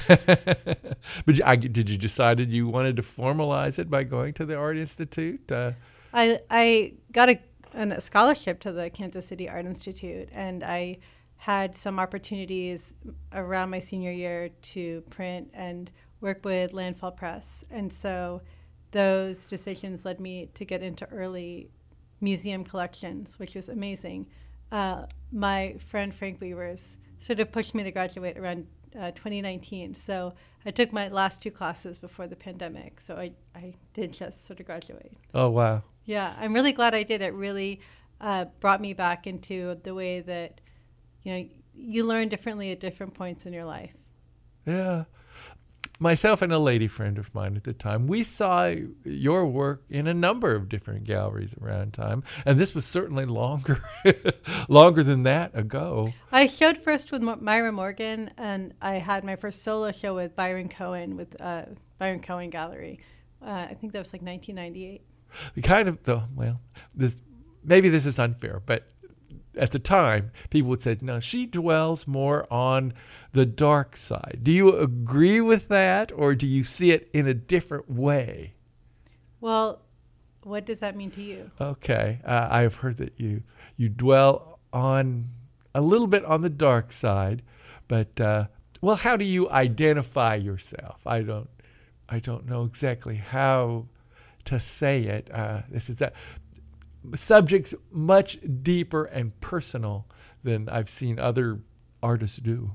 But I, did you decide you wanted to formalize it by going to the Art Institute? Uh, I I got a, an, a scholarship to the Kansas City Art Institute, and I had some opportunities around my senior year to print and work with Landfall Press. And so those decisions led me to get into early museum collections, which was amazing. Uh, my friend Frank Weavers sort of pushed me to graduate around uh, twenty nineteen. So I took my last two classes before the pandemic. So I, I did just sort of graduate. Oh, wow. Yeah, I'm really glad I did. It really uh, brought me back into the way that, you know, you learn differently at different points in your life. Yeah. Myself and a lady friend of mine at the time, we saw your work in a number of different galleries around time, and this was certainly longer, longer than that ago. I showed first with Myra Morgan, and I had my first solo show with Byron Cohen with uh, Byron Cohen Gallery. Uh, I think that was like nineteen ninety-eight. The kind of, the, well, this, maybe this is unfair, but at the time, people would say, no, she dwells more on the dark side. Do you agree with that, or do you see it in a different way? Well, what does that mean to you? Okay. Uh, I have heard that you, you dwell on a little bit on the dark side, but, uh, well, how do you identify yourself? I don't, I don't know exactly how to say it. Uh, this is that. Subjects much deeper and personal than I've seen other artists do.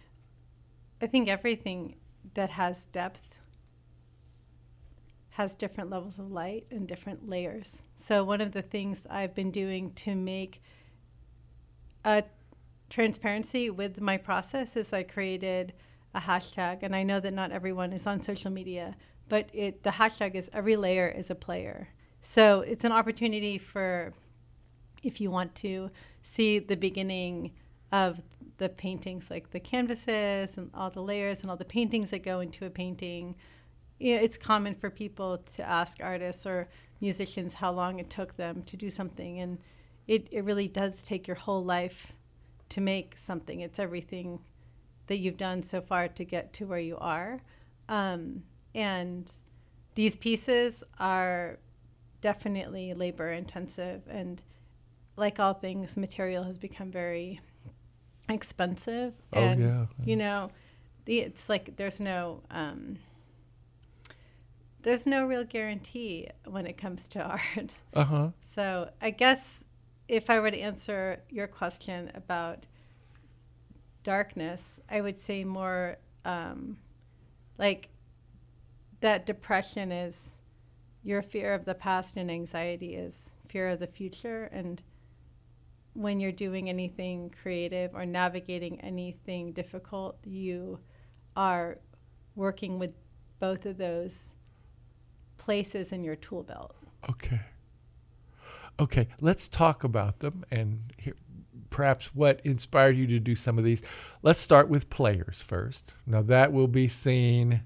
I think everything that has depth has different levels of light and different layers. So one of the things I've been doing to make a transparency with my process is I created a hashtag, and I know that not everyone is on social media, but it the hashtag is every layer is a player. So it's an opportunity for, if you want to see the beginning of the paintings, like the canvases and all the layers and all the paintings that go into a painting. You know, it's common for people to ask artists or musicians how long it took them to do something. And it, it really does take your whole life to make something. It's everything that you've done so far to get to where you are. Um, and these pieces are definitely labor intensive, and like all things, material has become very expensive. Oh, and yeah. you know, the, it's like there's no um, there's no real guarantee when it comes to art. Uh-huh. So I guess if I were to answer your question about darkness, I would say more um, like that depression is your fear of the past, and anxiety is fear of the future. And when you're doing anything creative or navigating anything difficult, you are working with both of those places in your tool belt. Okay. Okay, let's talk about them and hear, perhaps what inspired you to do some of these. Let's start with players first. Now that will be seen...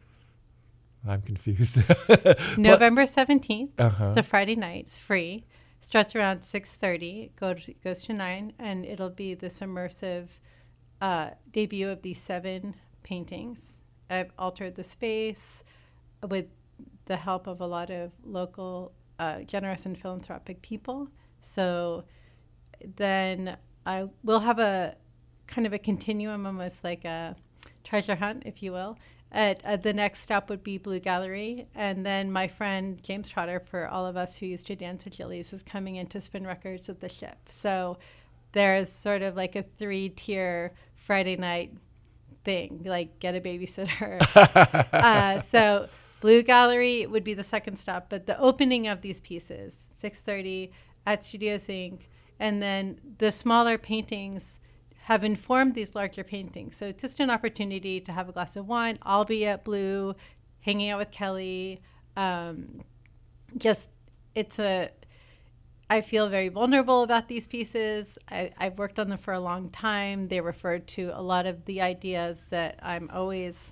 I'm confused. November seventeenth. Uh-huh. It's a Friday night. It's free. Starts around six thirty. Goes, goes to nine. And it'll be this immersive uh, debut of these seven paintings. I've altered the space with the help of a lot of local uh, generous and philanthropic people. So then I will have a kind of a continuum, almost like a treasure hunt, if you will. At, uh, the next stop would be Blue Gallery. And then my friend James Trotter, for all of us who used to dance at Chili's, is coming in to spin records at the Ship. So there's sort of like a three-tier Friday night thing, like get a babysitter. uh, so Blue Gallery would be the second stop. But the opening of these pieces, six thirty at Studios Incorporated. And then the smaller paintings have informed these larger paintings. So it's just an opportunity to have a glass of wine. I'll be at Blue, hanging out with Kelly. Um, just, it's a, I feel very vulnerable about these pieces. I, I've worked on them for a long time. They refer to a lot of the ideas that I'm always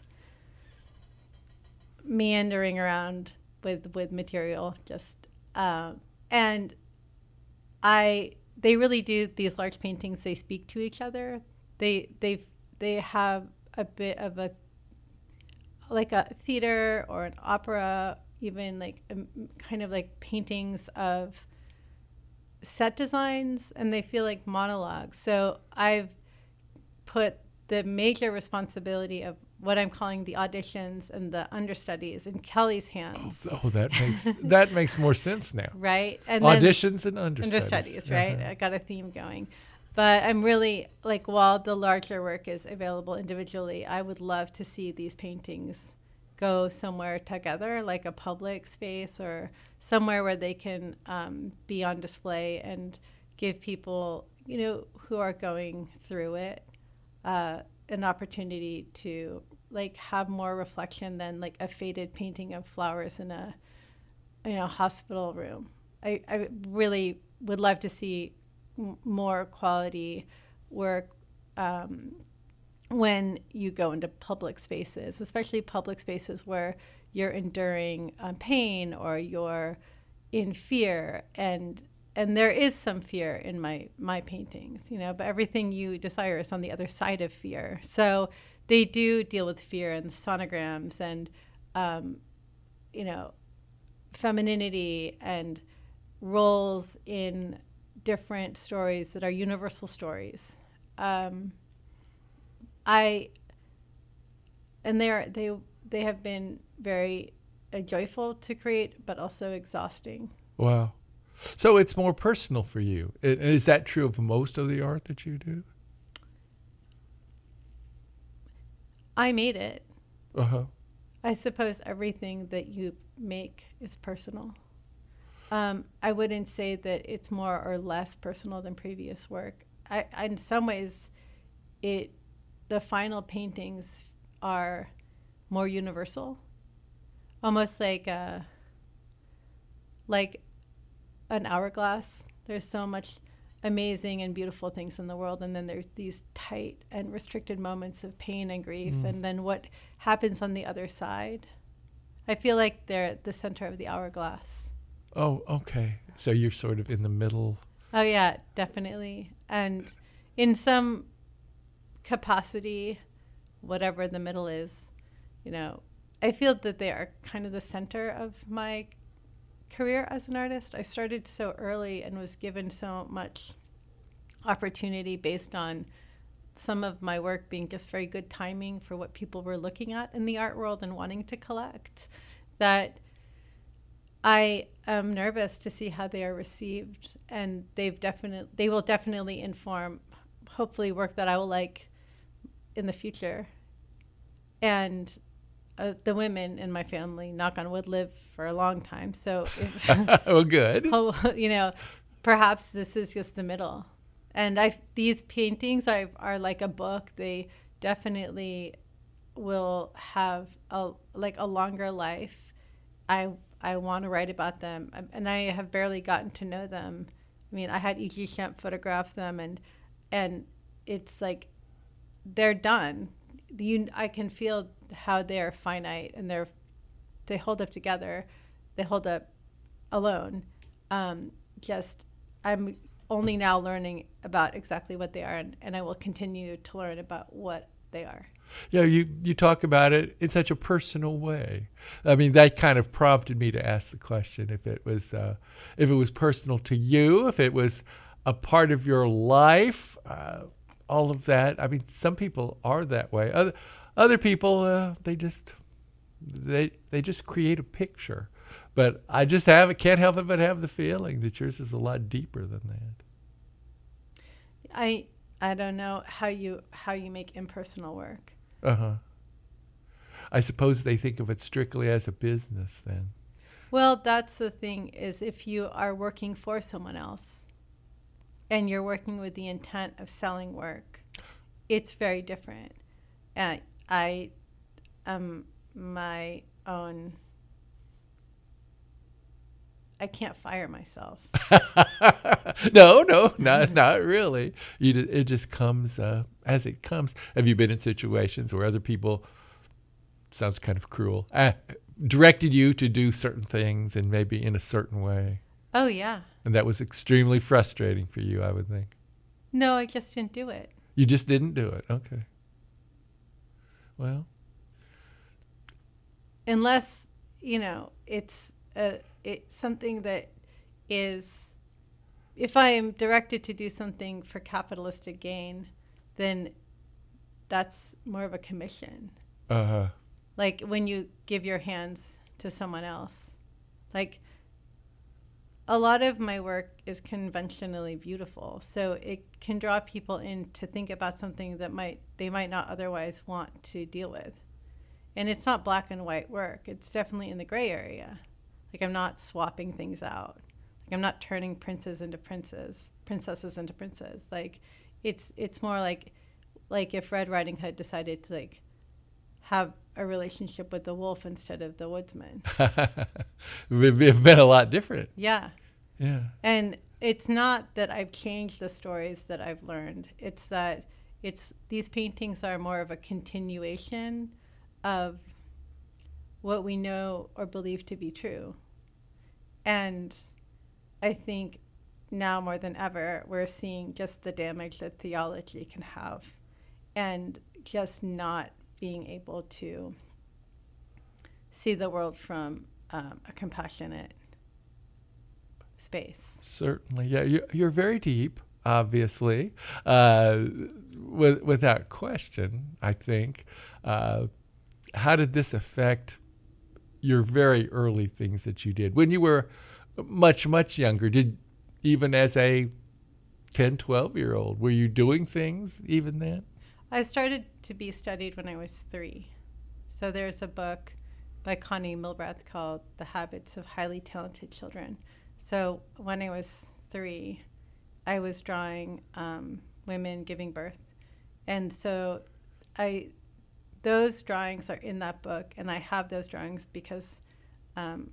meandering around with, with material. Just, um, and I, They really do, these large paintings, they speak to each other. They they they have a bit of a, like a theater or an opera, even like a, kind of like paintings of set designs, and they feel like monologues. So I've put the major responsibility of what I'm calling the auditions and the understudies in Kelly's hands. Oh, oh that makes that makes more sense now. Right? And auditions and understudies. Understudies, right? Uh-huh. I got a theme going. But I'm really, like, while the larger work is available individually, I would love to see these paintings go somewhere together, like a public space or somewhere where they can um, be on display and give people, you know, who are going through it, uh, an opportunity to like have more reflection than like a faded painting of flowers in a, you know, hospital room. I, I really would love to see m- more quality work um, when you go into public spaces, especially public spaces where you're enduring um, pain or you're in fear, and and there is some fear in my my paintings, you know, but everything you desire is on the other side of fear. So they do deal with fear and sonograms and um, you know, femininity and roles in different stories that are universal stories. Um, I and they are they they have been very uh, joyful to create, but also exhausting. Wow. So it's more personal for you. And is that true of most of the art that you do? I made it. Uh-huh. I suppose everything that you make is personal. Um, I wouldn't say that it's more or less personal than previous work. I, I in some ways, it the final paintings are more universal, almost like a, like an hourglass. There's so much amazing and beautiful things in the world, and then there's these tight and restricted moments of pain and grief, mm. and then what happens on the other side. I feel like they're at the center of the hourglass. Oh, okay. So you're sort of in the middle. Oh, yeah, definitely. And in some capacity, whatever the middle is, you know, I feel that they are kind of the center of my career as an artist. I started so early and was given so much opportunity based on some of my work being just very good timing for what people were looking at in the art world and wanting to collect, that I am nervous to see how they are received, and they've definitely they will definitely inform, hopefully, work that I will like in the future. And uh, the women in my family, knock on wood, live for a long time. So, if, well, good. You know, perhaps this is just the middle. And I these paintings are are like a book. They definitely will have a like a longer life. I. I want to write about them, and I have barely gotten to know them. I mean, I had E G Schempp photograph them, and and it's like they're done. You, I can feel how they're finite, and they're they hold up together, they hold up alone. Um, just I'm only now learning about exactly what they are, and, and I will continue to learn about what they are. Yeah, you, you talk about it in such a personal way. I mean, that kind of prompted me to ask the question if it was uh, if it was personal to you, if it was a part of your life. Uh, all of that. I mean, some people are that way. Other other people, uh, they just they they just create a picture. But I just have can't help it but have the feeling that yours is a lot deeper than that. I I don't know how you how you make impersonal work. Uh huh. I suppose they think of it strictly as a business then. Well, that's the thing, is if you are working for someone else and you're working with the intent of selling work, it's very different. And I am my own, I can't fire myself. no, no, not not really. You, it just comes uh, as it comes. Have you been in situations where other people, sounds kind of cruel, uh, directed you to do certain things and maybe in a certain way? Oh, yeah. And that was extremely frustrating for you, I would think. No, I just didn't do it. You just didn't do it. Okay. Well. Unless, you know, it's a, it's something that is, if I am directed to do something for capitalistic gain, then that's more of a commission. Uh-huh. Like when you give your hands to someone else. Like, a lot of my work is conventionally beautiful, so it can draw people in to think about something that might they might not otherwise want to deal with. And it's not black and white work. It's definitely in the gray area. Like, I'm not swapping things out. Like, I'm not turning princes into princes, princesses into princes. Like, it's it's more like like if Red Riding Hood decided to like have a relationship with the wolf instead of the woodsman. It's been a lot different. Yeah. Yeah. And it's not that I've changed the stories that I've learned. It's that it's these paintings are more of a continuation of what we know or believe to be true. And I think now more than ever, we're seeing just the damage that theology can have and just not being able to see the world from um, a compassionate space. Certainly. Yeah, you're, you're very deep, obviously, uh, with, without question, I think. Uh, how did this affect your very early things that you did when you were much, much younger? Did even as a ten, twelve-year-old, were you doing things even then? I started to be studied when I was three. So there's a book by Connie Milbrath called The Habits of Highly Talented Children. So when I was three, I was drawing um, women giving birth. And so I, those drawings are in that book, and I have those drawings because um,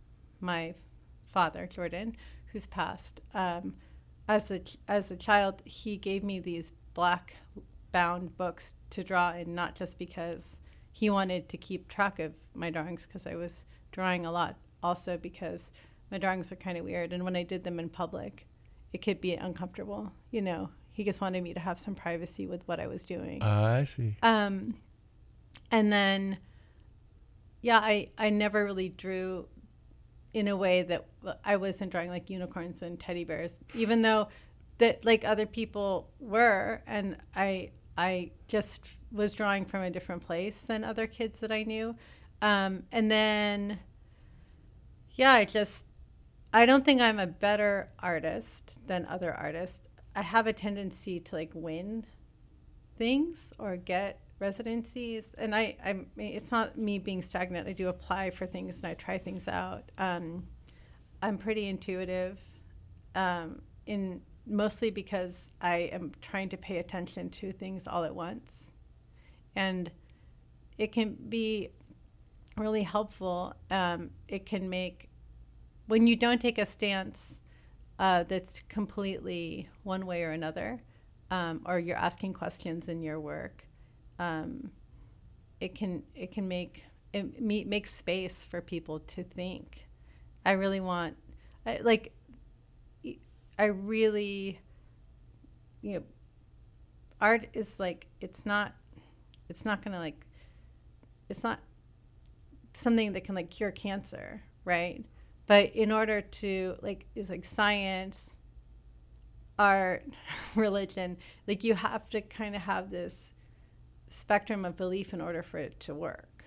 my father, Jordan, who's passed, um, as a, as a child, he gave me these black bound books to draw in, not just because he wanted to keep track of my drawings because I was drawing a lot, also because my drawings were kind of weird, and when I did them in public, it could be uncomfortable. You know, he just wanted me to have some privacy with what I was doing. Uh, I see. Um, and then, yeah, I, I never really drew in a way that I wasn't drawing like unicorns and teddy bears, even though that like other people were, and I I just was drawing from a different place than other kids that I knew. Um, and then, yeah, I just, I don't think I'm a better artist than other artists. I have a tendency to like win things or get residencies. And I, I mean, it's not me being stagnant. I do apply for things and I try things out. Um, I'm pretty intuitive um, in mostly because I am trying to pay attention to things all at once. And it can be really helpful. Um, it can make, when you don't take a stance uh, that's completely one way or another, um, or you're asking questions in your work, um, it can it can make it make space for people to think. I really want, I, like, I really, you know, art is like, it's not, it's not gonna like, it's not something that can like cure cancer, right? But in order to like, it's like science, art, religion, like you have to kind of have this spectrum of belief in order for it to work.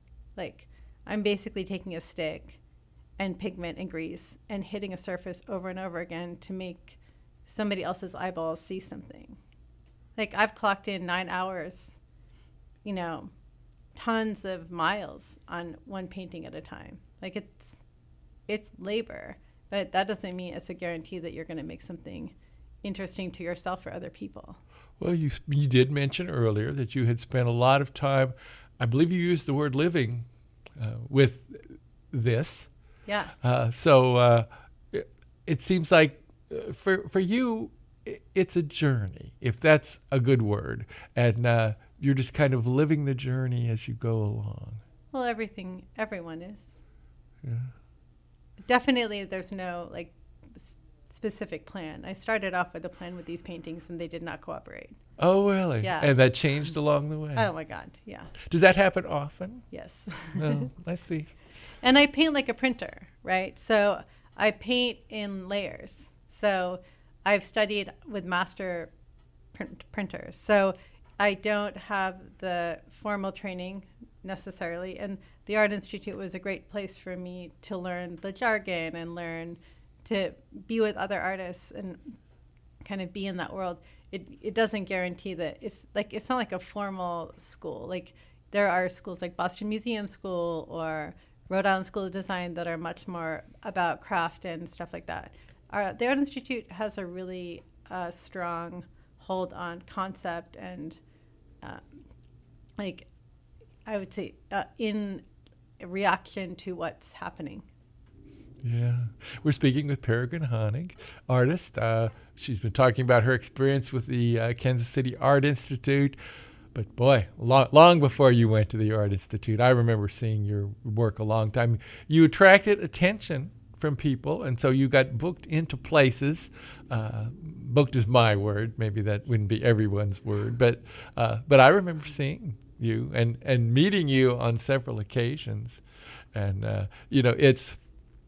Like I'm basically taking a stick and pigment and grease and hitting a surface over and over again to make somebody else's eyeballs see something. Like I've clocked in nine hours, you know, tons of miles on one painting at a time. Like it's it's labor, but that doesn't mean it's a guarantee that you're going to make something interesting to yourself or other people. Well, you you did mention earlier that you had spent a lot of time, I believe you used the word living, uh, with this. Yeah. Uh, so uh, it, it seems like uh, for for you, it's a journey, if that's a good word, and uh, you're just kind of living the journey as you go along. Well, everything, everyone is. Yeah. Definitely, there's no like s- specific plan. I started off with a plan with these paintings, and they did not cooperate. Oh, really? Yeah. And that changed along the way? Oh, my God, yeah. Does that happen often? Yes. Oh, I see. And I paint like a printer, right? So I paint in layers. So I've studied with master print- printers. So I don't have the formal training necessarily. And the Art Institute was a great place for me to learn the jargon and learn to be with other artists and kind of be in that world. It it doesn't guarantee that it's like it's not like a formal school. Like there are schools like Boston Museum School or Rhode Island School of Design that are much more about craft and stuff like that. Our, the Art Institute has a really uh, strong hold on concept and uh, like I would say uh, in reaction to what's happening. Yeah. We're speaking with Peregrine Honig, artist. Uh, she's been talking about her experience with the uh, Kansas City Art Institute. But boy, long, long before you went to the Art Institute, I remember seeing your work a long time. You attracted attention from people, and so you got booked into places. Uh, booked is my word. Maybe that wouldn't be everyone's word. But uh, but I remember seeing you and, and meeting you on several occasions. And, uh, you know, it's...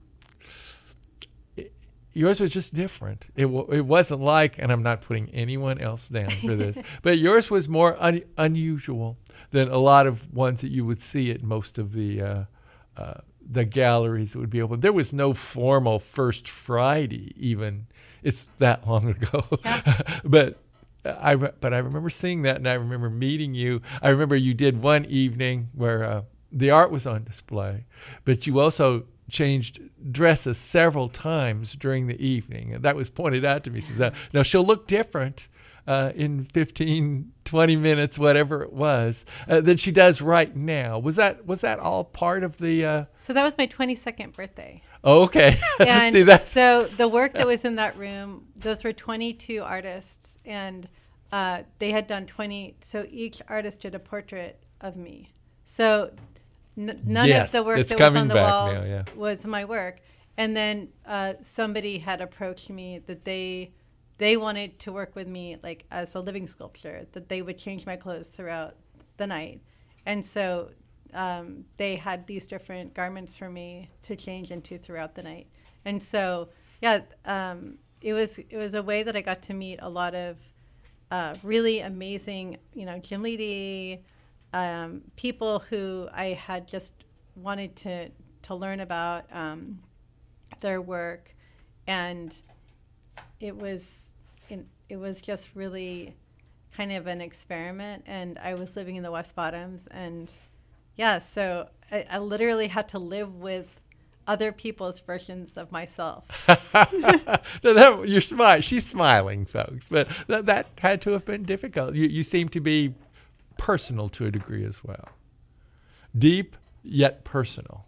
Yours was just different. It w- it wasn't like, and I'm not putting anyone else down for this, but yours was more un- unusual than a lot of ones that you would see at most of the uh, uh, the galleries that would be open. There was no formal First Friday even. It's that long ago, yeah. but I re- but I remember seeing that, and I remember meeting you. I remember you did one evening where uh, the art was on display, but you also changed dresses several times during the evening. And that was pointed out to me. Says, now, she'll look different uh, in fifteen, twenty minutes, whatever it was, uh, than she does right now. Was that was that all part of the... Uh... So that was my twenty-second birthday. Oh, okay. And See, that's... so the work that was in that room, those were twenty-two artists. And uh, they had done twenty... So each artist did a portrait of me. So... N- none yes, of the work that was on the walls now, yeah. was my work. And then uh, somebody had approached me that they they wanted to work with me like as a living sculpture, that they would change my clothes throughout the night. And so um, they had these different garments for me to change into throughout the night. And so, yeah, um, it was it was a way that I got to meet a lot of uh, really amazing, you know, Jim Leedy, Um, people who I had just wanted to, to learn about um, their work, and it was in, it was just really kind of an experiment. And I was living in the West Bottoms, and yeah, so I, I literally had to live with other people's versions of myself. no, that, you're smiling. She's smiling, folks, but that, that had to have been difficult. You you seem to be personal to a degree as well. Deep, yet personal.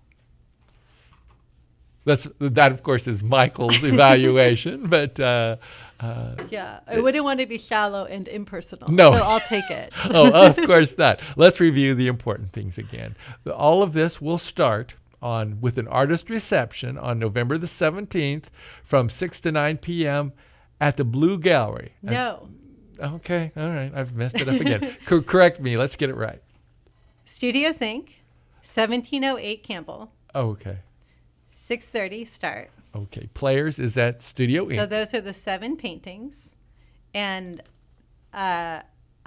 That's That, of course, is Michael's evaluation, but... Uh, uh, yeah, I wouldn't want to be shallow and impersonal, no. so I'll take it. oh, of course not. Let's review the important things again. All of this will start on with an artist reception on November the seventeenth from six to nine p.m. at the Blue Gallery. No. And, Okay, all right. I've messed it up again. Co- correct me. Let's get it right. Studios Incorporated, seventeen oh eight Campbell. Oh, okay. six thirty start. Okay. Players is at Studio So Incorporated. those are the seven paintings. And uh,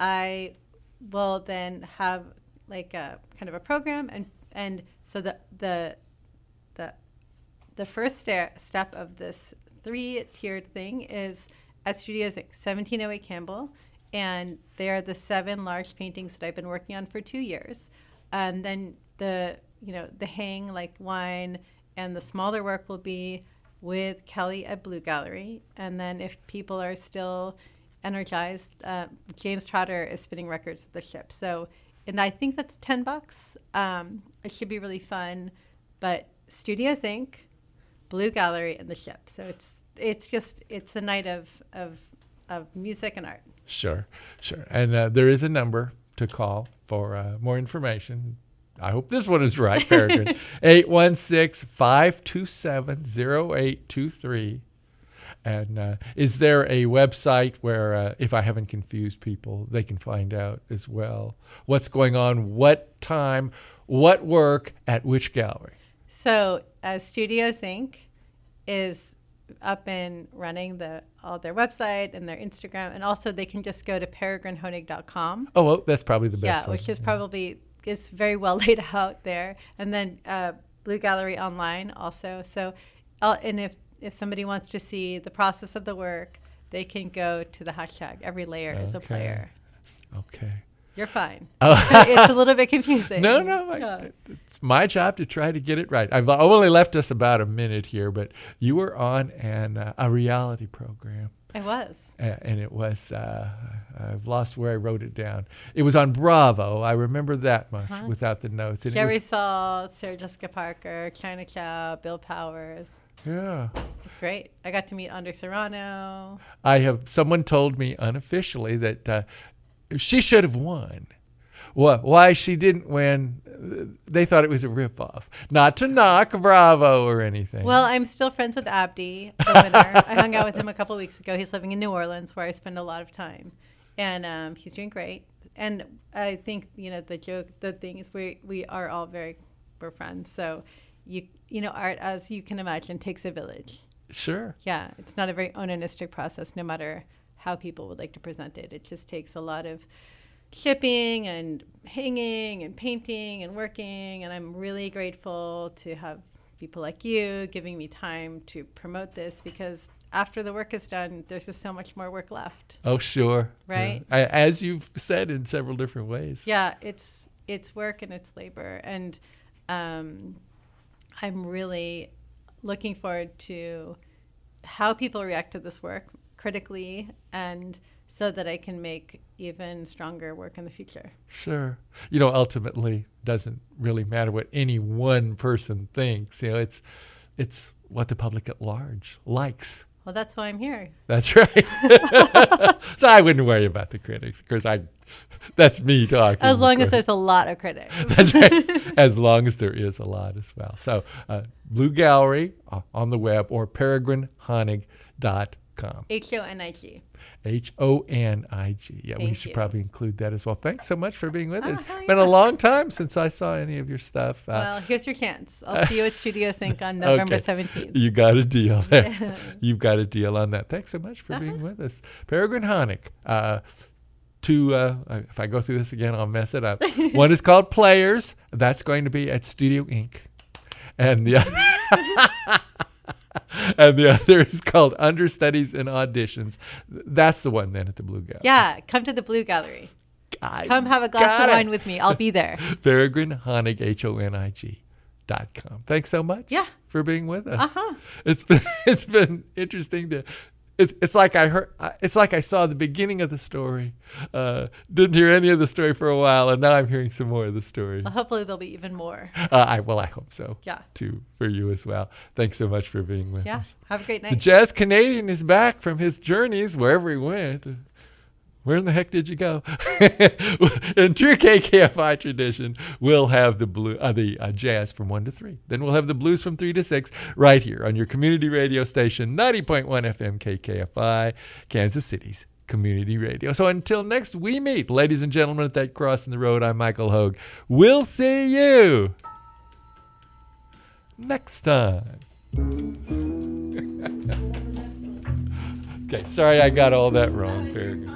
I will then have like a kind of a program. And, and so the, the, the, the first sta- step of this three-tiered thing is at Studios seventeen oh eight Campbell. And they are the seven large paintings that I've been working on for two years. And then the, you know, the hang like wine and the smaller work will be with Kelly at Blue Gallery. And then if people are still energized, uh, James Trotter is spinning records at the Ship. So, and I think that's ten bucks. Um, it should be really fun. But Studios Incorporated, Blue Gallery, and the Ship. So it's it's just, it's a night of, of, of music and art. Sure, sure. And uh, there is a number to call for uh, more information. I hope this one is right, Peregrine. eight one six, five two seven, zero eight two three. And uh, is there a website where, uh, if I haven't confused people, they can find out as well what's going on, what time, what work, at which gallery? So uh, Studios Incorporated is up and running the all their website and their Instagram, and also they can just go to peregrine honig dot com. Oh, well, that's probably the best Yeah, one. which is Yeah. probably, it's very well laid out there. And then uh, Blue Gallery online also. So, uh, and if, if somebody wants to see the process of the work, they can go to the hashtag every layer is a Okay. player. Okay. You're fine. Oh. It's a little bit confusing. No, no. I, Yeah. It's my job to try to get it right. I've only left us about a minute here, but you were on an, uh, a reality program. I was. Uh, and it was, uh, I've lost where I wrote it down. It was on Bravo. I remember that much Uh-huh. without the notes. And it Jerry was- Saul, Sarah Jessica Parker, China Chow, Bill Powers. Yeah. It's great. I got to meet Andre Serrano. I have, someone told me unofficially that uh, she should have won. Wh- Why she didn't win, uh, they thought it was a ripoff. Not to knock Bravo or anything. Well, I'm still friends with Abdi, the winner. I hung out with him a couple of weeks ago. He's living in New Orleans, where I spend a lot of time, and um, he's doing great. And I think, you know, the joke, the thing is, we we are all very, we're friends. So, you you know, art, as you can imagine, takes a village. Sure. Yeah, it's not a very onanistic process, no matter how people would like to present it. It just takes a lot of shipping and hanging and painting and working, and I'm really grateful to have people like you giving me time to promote this, because after the work is done, there's just so much more work left. Oh, sure. Right? Yeah. I, as you've said in several different ways. Yeah, it's it's work and it's labor, and um, I'm really looking forward to how people react to this work critically, and so that I can make even stronger work in the future. Sure. You know, ultimately, doesn't really matter what any one person thinks. You know, it's it's what the public at large likes. Well, that's why I'm here. That's right. So I wouldn't worry about the critics, because I, that's me talking. As long of as course. there's a lot of critics. That's right. As long as there is a lot as well. So uh, Blue Gallery uh, on the web, or peregrine honig dot com. H O N I G. H O N I G. Yeah, we Thank should you. probably include that as well. Thanks so much for being with Oh, us. hell Been a yeah. long time since I saw any of your stuff. Uh, Well, here's your chance. I'll see you at Studio Sync on November okay. seventeenth. You got a deal there. Yeah. You've got a deal on that. Thanks so much for Uh-huh. being with us. Peregrine Honig. Uh, to, uh, if I go through this again, I'll mess it up. One is called Players. That's going to be at Studio Incorporated. And the other... And the other is called Understudies and Auditions. That's the one then at the Blue Gallery. Yeah, come to the Blue Gallery. I Come have a glass got of it. wine with me. I'll be there. Peregrine Honig, H O N I G dot com. Thanks so much Yeah. for being with us. Uh-huh. It's been it's been interesting to. It's it's like I heard. It's like I saw the beginning of the story. Uh, didn't hear any of the story for a while, and now I'm hearing some more of the story. Well, hopefully there'll be even more. Uh, I well, I hope so. Yeah. Too for you as well. Thanks so much for being with Yeah. us. Have a great The night. Jazz Canadian is back from his journeys wherever he went. Where in the heck did you go? In true K K F I tradition, we'll have the blue, uh, the uh, jazz from one to three. Then we'll have the blues from three to six, right here on your community radio station, ninety point one F M K K F I, Kansas City's community radio. So until next we meet, ladies and gentlemen, at that cross in the road, I'm Michael Hogue. We'll see you next time. Okay, sorry I got all that wrong. Very good.